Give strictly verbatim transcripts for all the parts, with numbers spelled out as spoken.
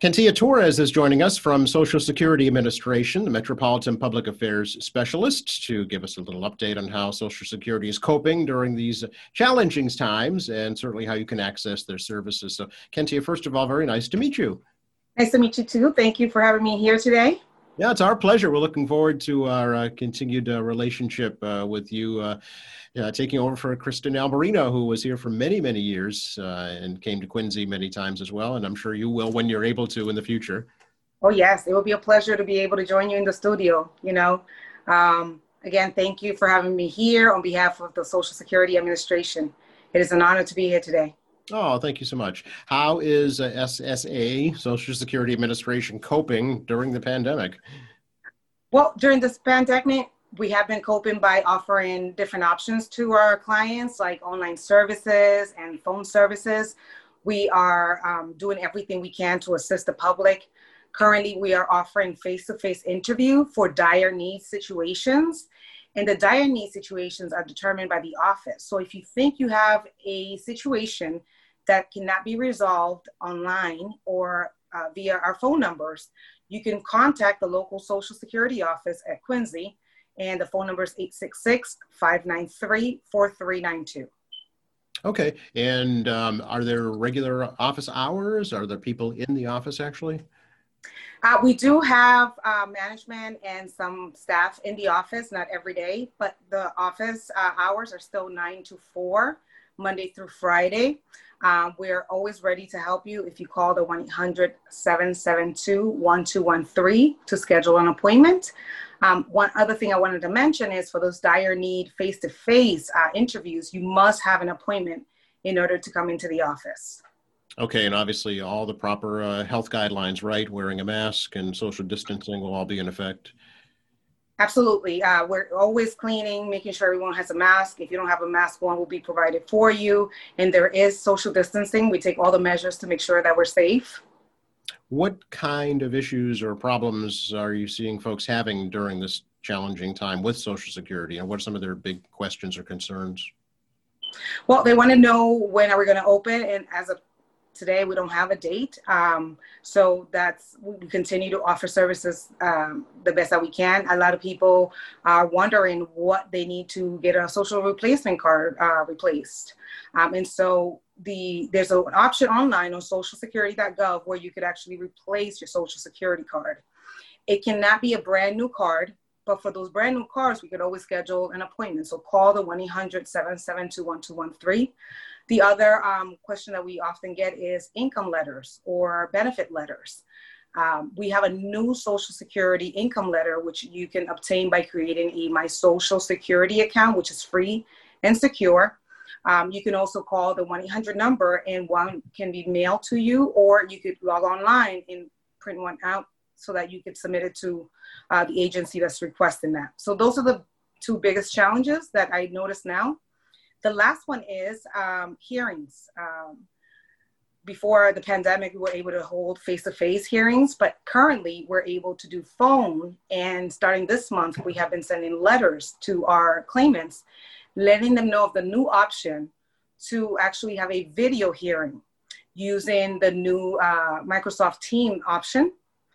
Kentia Torres is joining us from Social Security Administration, the Metropolitan Public Affairs Specialist, to give us a little update on how Social Security is coping during these challenging times and certainly how you can access their services. So, Kentia, first of all, very nice to meet you. Nice to meet you too. Thank you for having me here today. Yeah, it's our pleasure. We're looking forward to our uh, continued uh, relationship uh, with you, uh, uh, taking over for Kristen Alberino, who was here for many, many years uh, and came to Quincy many times as well. And I'm sure you will when you're able to in the future. Oh, yes. It will be a pleasure to be able to join you in the studio. You know, um, again, thank you for having me here on behalf of the Social Security Administration. It is an honor to be here today. Oh, thank you so much. How is uh, S S A, Social Security Administration, coping during the pandemic? Well, during this pandemic, we have been coping by offering different options to our clients, like online services and phone services. We are um, doing everything we can to assist the public. Currently, we are offering face-to-face interview for dire need situations. And the dire need situations are determined by the office. So if you think you have a situation that cannot be resolved online or uh, via our phone numbers, you can contact the local Social Security office at Quincy, and the phone number is eight six six, five nine three, four three nine two. Okay, and um, are there regular office hours? Are there people in the office actually? Uh, we do have uh, management and some staff in the office, not every day, but the office uh, hours are still nine to four, Monday through Friday. Um, we're always ready to help you if you call the one eight hundred, seven seven two, one two one three to schedule an appointment. Um, one other thing I wanted to mention is for those dire need face-to-face uh, interviews, you must have an appointment in order to come into the office. Okay, and obviously all the proper uh, health guidelines, right? Wearing a mask and social distancing will all be in effect. Absolutely. Uh, we're always cleaning, making sure everyone has a mask. If you don't have a mask, one will be provided for you. And there is social distancing. We take all the measures to make sure that we're safe. What kind of issues or problems are you seeing folks having during this challenging time with Social Security? And what are some of their big questions or concerns? Well, they want to know when are we going to open, and as of today, we don't have a date. Um, so that's, we continue to offer services um, the best that we can. A lot of people are wondering what they need to get a social replacement card uh, replaced. Um, and so the there's an option online on social security dot gov where you could actually replace your social security card. It cannot be a brand new card, but for those brand new cards, we could always schedule an appointment. So call the one eight hundred, seven seven two, one two one three. The other um, question that we often get is income letters or benefit letters. Um, we have a new Social Security income letter, which you can obtain by creating a My Social Security account, which is free and secure. Um, you can also call the one eight hundred number and one can be mailed to you, or you could log online and print one out so that you could submit it to uh, the agency that's requesting that. So those are the two biggest challenges that I notice now. The last one is um, hearings. Um, before the pandemic, we were able to hold face-to-face hearings, but currently we're able to do phone. And starting this month, we have been sending letters to our claimants, letting them know of the new option to actually have a video hearing using the new uh, Microsoft Teams option.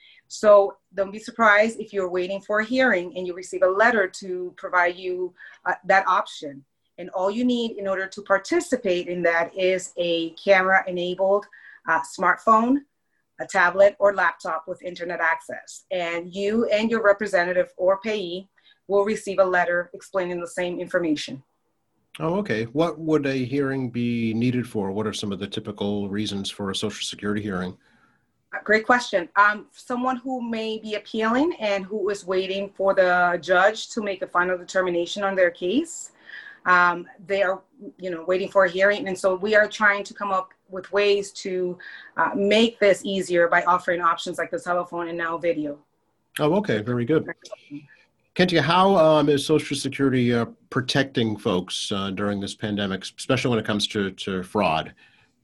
So don't be surprised if you're waiting for a hearing and you receive a letter to provide you uh, that option. And all you need in order to participate in that is a camera-enabled uh, smartphone, a tablet, or laptop with internet access. And you and your representative or payee will receive a letter explaining the same information. Oh, okay. What would a hearing be needed for? What are some of the typical reasons for a Social Security hearing? Great question. Um, someone who may be appealing and who is waiting for the judge to make a final determination on their case. Um, they are, you know, waiting for a hearing. And so we are trying to come up with ways to uh, make this easier by offering options like the telephone and now video. Oh, okay. Very good. Kentia, how um, is Social Security uh, protecting folks uh, during this pandemic, especially when it comes to, to fraud?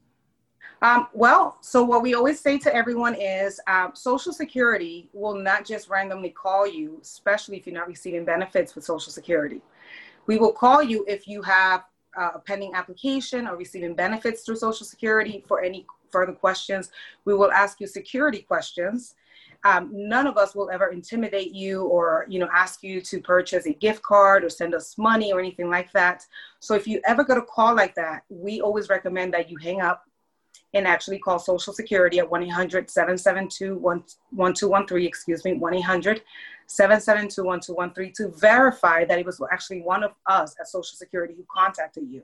Um, well, so what we always say to everyone is um, Social Security will not just randomly call you, especially if you're not receiving benefits with Social Security. We will call you if you have uh, a pending application or receiving benefits through Social Security for any further questions. We will ask you security questions. Um, none of us will ever intimidate you or, you know, ask you to purchase a gift card or send us money or anything like that. So if you ever get a call like that, we always recommend that you hang up and actually call Social Security at one eight hundred, seven seven two, one two one three, excuse me, one eight hundred, seven seven two, one two one three to verify that it was actually one of us at Social Security who contacted you.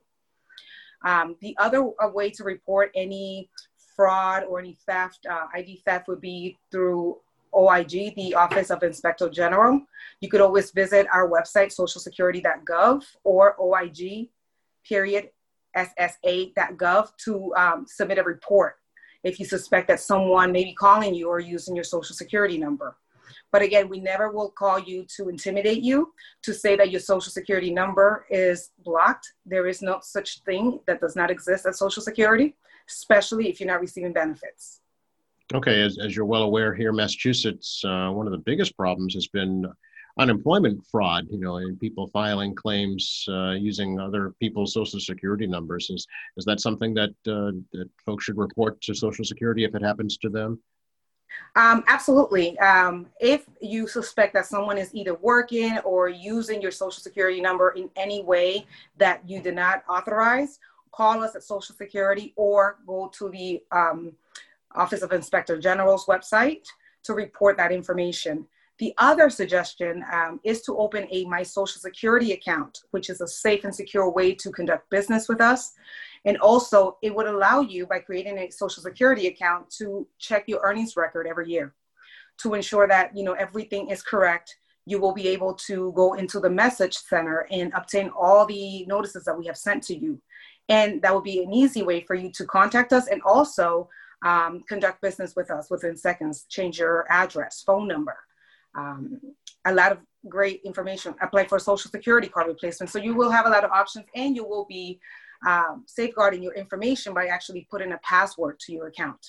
Um, the other uh, way to report any fraud or any theft, uh, I D theft, would be through O I G, the Office of Inspector General. You could always visit our website, social security dot gov, or O I G, period, S S A dot gov to um, submit a report if you suspect that someone may be calling you or using your social security number. But again, we never will call you to intimidate you, to say that your social security number is blocked. There is no such thing. That does not exist at Social Security, especially if you're not receiving benefits. Okay, as, as you're well aware here in Massachusetts, uh, one of the biggest problems has been unemployment fraud, you know, and people filing claims uh, using other people's social security numbers. Is, is that something that, uh, that folks should report to Social Security if it happens to them? Um, absolutely. Um, if you suspect that someone is either working or using your social security number in any way that you did not authorize, call us at Social Security or go to the um, Office of Inspector General's website to report that information. The other suggestion um, is to open a My Social Security account, which is a safe and secure way to conduct business with us. And also, it would allow you, by creating a Social Security account, to check your earnings record every year to ensure that, you know, everything is correct. You will be able to go into the message center and obtain all the notices that we have sent to you. And that would be an easy way for you to contact us and also um, conduct business with us within seconds. Change your address, phone number. Um, a lot of great information. Apply for a Social Security card replacement. So you will have a lot of options, and you will be um, safeguarding your information by actually putting a password to your account.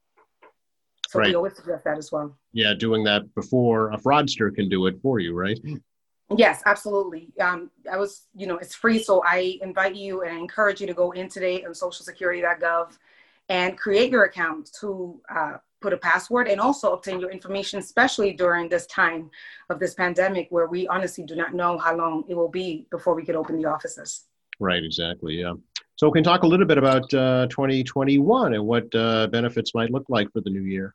So right. We always suggest that as well. Yeah, doing that before a fraudster can do it for you, right? Yes, absolutely. Um, I was, you know, it's free. So I invite you and I encourage you to go in today on social security dot gov and create your account to uh, put a password and also obtain your information, especially during this time of this pandemic where we honestly do not know how long it will be before we could open the offices. Right, exactly, yeah. So we can talk a little bit about uh, twenty twenty-one and what uh, benefits might look like for the new year.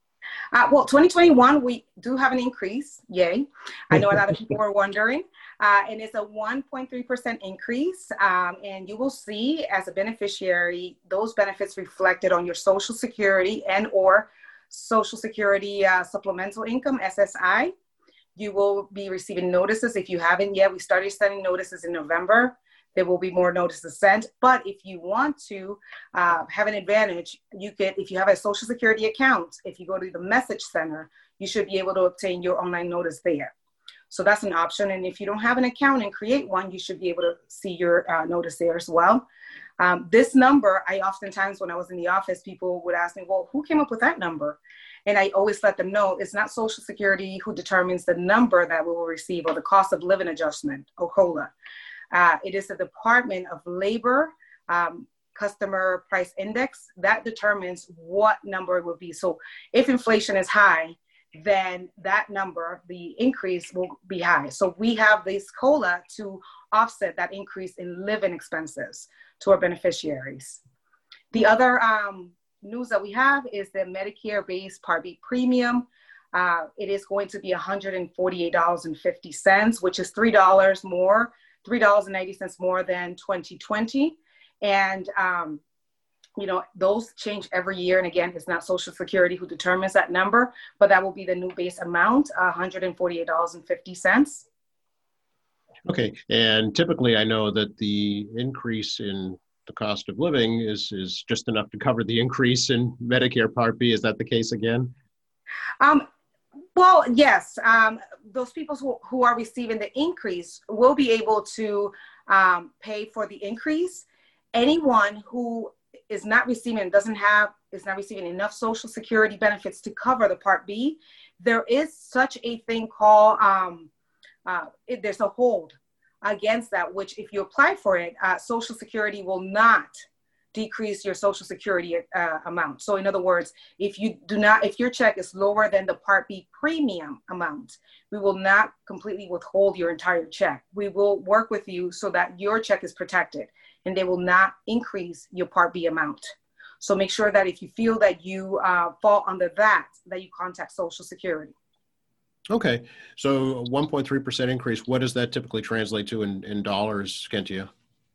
Uh, well, twenty twenty-one, we do have an increase. Yay. I know a lot of people are wondering. Uh, and it's a one point three percent increase. Um, and you will see as a beneficiary, those benefits reflected on your Social Security and or Social Security uh, Supplemental Income, S S I. You will be receiving notices. If you haven't yet, we started sending notices in November. There will be more notices sent. But if you want to uh, have an advantage, you could, if you have a Social Security account, if you go to the message center, you should be able to obtain your online notice there. So that's an option. And if you don't have an account and create one, you should be able to see your uh, notice there as well. Um, this number, I oftentimes, when I was in the office, people would ask me, well, who came up with that number? And I always let them know it's not Social Security who determines the number that we will receive or the cost of living adjustment, or COLA. Uh, it is the Department of Labor um, Customer Price Index that determines what number it will be. So if inflation is high, then that number, the increase will be high. So we have this COLA to offset that increase in living expenses to our beneficiaries. The other um, news that we have is the Medicare-based Part B premium. Uh, it is going to be one hundred forty-eight dollars and fifty cents, which is three dollars more, three dollars and ninety cents more than twenty twenty. And, um, you know, those change every year. And again, it's not Social Security who determines that number, but that will be the new base amount, one hundred forty-eight dollars and fifty cents. Okay. And typically I know that the increase in the cost of living is, is just enough to cover the increase in Medicare Part B. Is that the case again? Um, Well, yes, um, those people who, who are receiving the increase will be able to um, pay for the increase. Anyone who is not receiving, doesn't have, is not receiving enough Social Security benefits to cover the Part B, there is such a thing called, um, uh, it, there's a hold against that, which if you apply for it, uh, Social Security will not decrease your Social Security uh, amount. So in other words, if you do not, if your check is lower than the Part B premium amount, we will not completely withhold your entire check. We will work with you so that your check is protected and they will not increase your Part B amount. So make sure that if you feel that you uh, fall under that, that you contact Social Security. Okay. So one point three percent increase, what does that typically translate to in, in dollars, Kentia?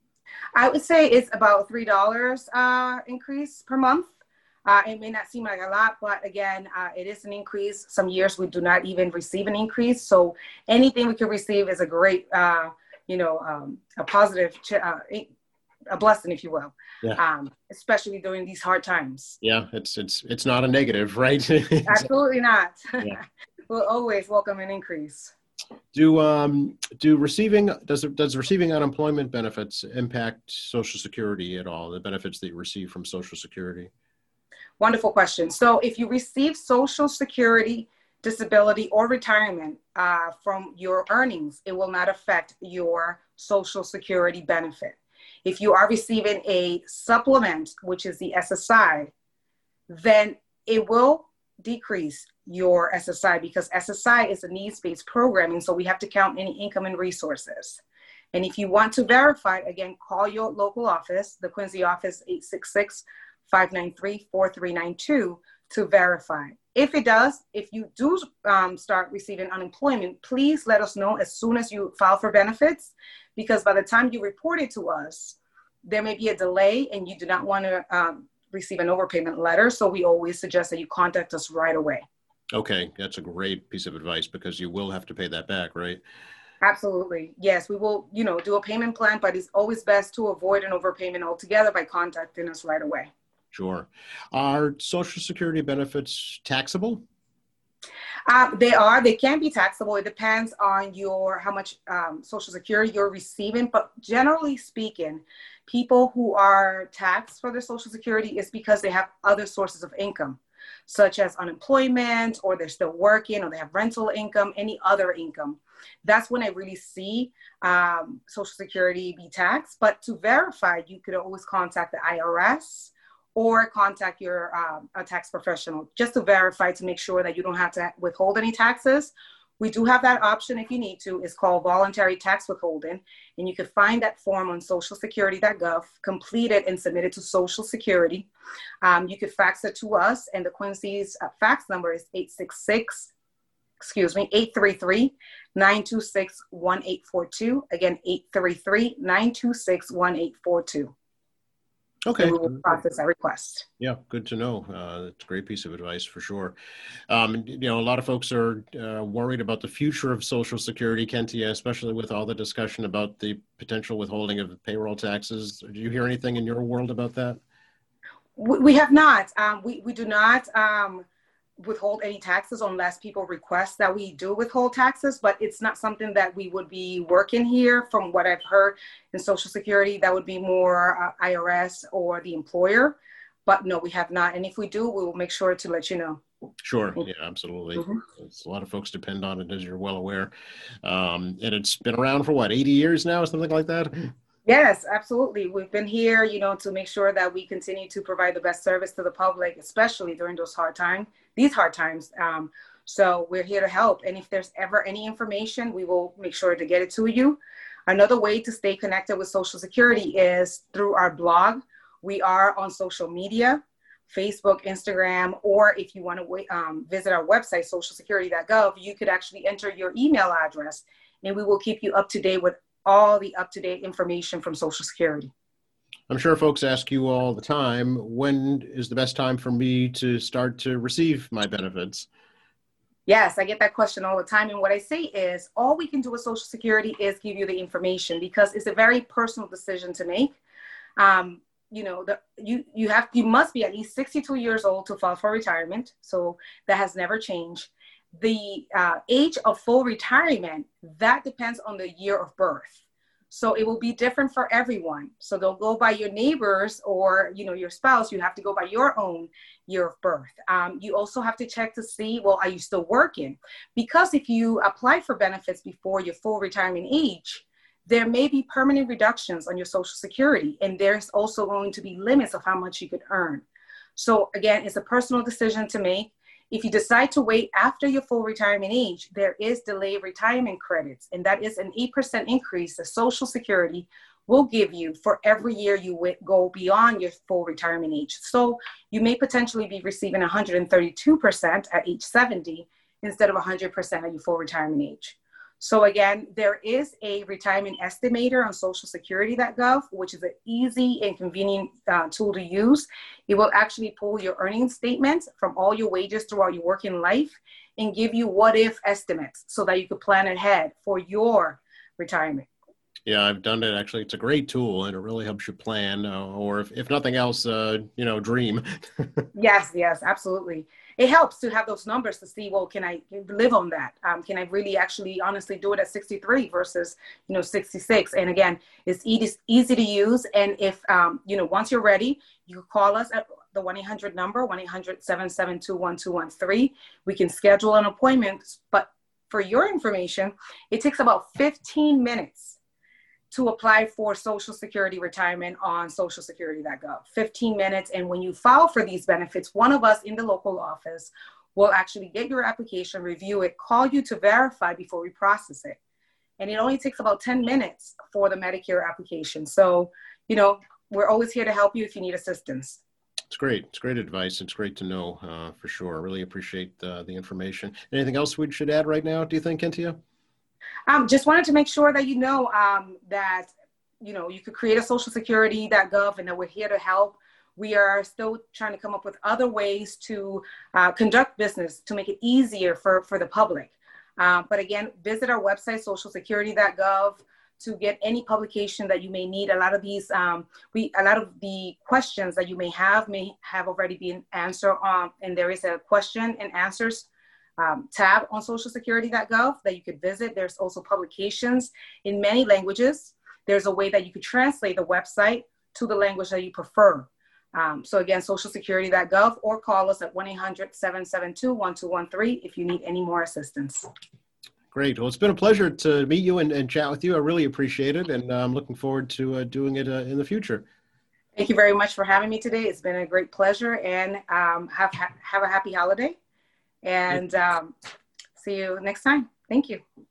I would say it's about three dollars uh, increase per month. Uh, it may not seem like a lot, but again, uh, it is an increase. Some years we do not even receive an increase. So anything we can receive is a great, uh, you know, um, a positive, uh, a blessing, if you will, yeah. um, especially during these hard times. Yeah, it's it's it's not a negative, right? Absolutely not. Yeah. We'll always welcome an increase. Do um do receiving does does receiving unemployment benefits impact Social Security at all? The benefits that you receive from Social Security? Wonderful question. So if you receive Social Security, disability, or retirement uh, from your earnings, it will not affect your Social Security benefit. If you are receiving a supplement, which is the S S I, then it will decrease your S S I because S S I is a needs-based program, and so we have to count any income and resources. And if you want to verify, again, call your local office, the Quincy office, eight six six, five nine three, four three nine two, to verify. If it does, if you do um, start receiving unemployment, please let us know as soon as you file for benefits, because by the time you report it to us, there may be a delay and you do not want to um, receive an overpayment letter. So we always suggest that you contact us right away. Okay, that's a great piece of advice because you will have to pay that back, right? Absolutely. Yes, we will, you know, do a payment plan, but it's always best to avoid an overpayment altogether by contacting us right away. Sure. Are Social Security benefits taxable? Uh, they are. They can be taxable. It depends on your how much um, Social Security you're receiving. But generally speaking, people who are taxed for their Social Security is because they have other sources of income, such as unemployment, or they're still working, or they have rental income, any other income. That's when I really see um, Social Security be taxed. But to verify, you could always contact the I R S or contact your um, a tax professional just to verify, to make sure that you don't have to withhold any taxes. We do have that option if you need to. It's called voluntary tax withholding. And you can find that form on social security dot gov, complete it and submit it to Social Security. Um, you could fax it to us, and the Quincy's uh, fax number is eight six six, excuse me, eight three three, nine two six, one eight four two. Again, eight three three, nine two six, one eight four two. Okay. And we will process that request. Yeah, good to know. Uh, it's a great piece of advice for sure. Um, you know, a lot of folks are uh, worried about the future of Social Security, Kentia, especially with all the discussion about the potential withholding of payroll taxes. Do you hear anything in your world about that? We, we have not. Um, we, we do not um, withhold any taxes unless people request that we do withhold taxes, but it's not something that we would be working here. From what I've heard in Social Security, that would be more uh, I R S or the employer. But no, we have not. And if we do, we will make sure to let you know. Sure. Yeah, absolutely. Mm-hmm. A lot of folks depend on it, as you're well aware. Um, and it's been around for what, eighty years now, something like that? Yes, absolutely. We've been here, you know, to make sure that we continue to provide the best service to the public, especially during those hard times, these hard times. Um, so we're here to help. And if there's ever any information, we will make sure to get it to you. Another way to stay connected with Social Security is through our blog. We are on social media, Facebook, Instagram, or if you want to um, visit our website, social security dot gov, you could actually enter your email address, and we will keep you up to date with all the up-to-date information from Social Security. I'm sure folks ask you all the time, when is the best time for me to start to receive my benefits? Yes, I get that question all the time. And what I say is, all we can do with Social Security is give you the information, because it's a very personal decision to make. Um, you know, the, you, you have, you must be at least sixty-two years old to file for retirement. So that has never changed. The uh, age of full retirement, that depends on the year of birth. So it will be different for everyone. So they'll go by your neighbors or, you know, your spouse. You have to go by your own year of birth. Um, you also have to check to see, well, are you still working? Because if you apply for benefits before your full retirement age, there may be permanent reductions on your Social Security, and there's also going to be limits of how much you could earn. So again, it's a personal decision to make. If you decide to wait after your full retirement age, there is delayed retirement credits, and that is an eight percent increase that Social Security will give you for every year you go beyond your full retirement age. So you may potentially be receiving one hundred thirty-two percent at age seventy instead of one hundred percent at your full retirement age. So again, there is a retirement estimator on social security dot gov, which is an easy and convenient uh, tool to use. It will actually pull your earnings statements from all your wages throughout your working life and give you what if estimates so that you could plan ahead for your retirement. Yeah, I've done it. Actually, it's a great tool, and it really helps you plan, uh, or if, if nothing else, uh, you know, dream. Yes, yes, absolutely. It helps to have those numbers to see, well, can I live on that? Um, can I really actually honestly do it at sixty-three versus, you know, sixty-six? And again, it's easy, easy to use. And if, um, you know, once you're ready, you call us at the one eight hundred number, one eight hundred, seven seven two, one two one three. We can schedule an appointment. But for your information, it takes about fifteen minutes to apply for Social Security retirement on social security dot gov. fifteen minutes. And when you file for these benefits, one of us in the local office will actually get your application, review it, call you to verify before we process it. And it only takes about ten minutes for the Medicare application. So, you know, we're always here to help you if you need assistance. It's great. It's great advice. It's great to know uh, for sure. I really appreciate uh, the information. Anything else we should add right now, do you think, Cynthia? Um, just wanted to make sure that you know um, that, you know, you could create a social security dot gov and that we're here to help. We are still trying to come up with other ways to uh, conduct business to make it easier for, for the public. Uh, but again, visit our website, social security dot gov, to get any publication that you may need. A lot of these, um, we, a lot of the questions that you may have may have already been answered on, and there is a question and answers Um, tab on social security dot gov that you could visit. There's also publications in many languages. There's a way that you could translate the website to the language that you prefer. Um, so again, social security dot gov, or call us at one eight hundred, seven seven two, one two one three if you need any more assistance. Great. Well, it's been a pleasure to meet you and, and chat with you. I really appreciate it, and I'm looking forward to uh, doing it uh, in the future. Thank you very much for having me today. It's been a great pleasure, and um, have, have a happy holiday. And um, see you next time. Thank you.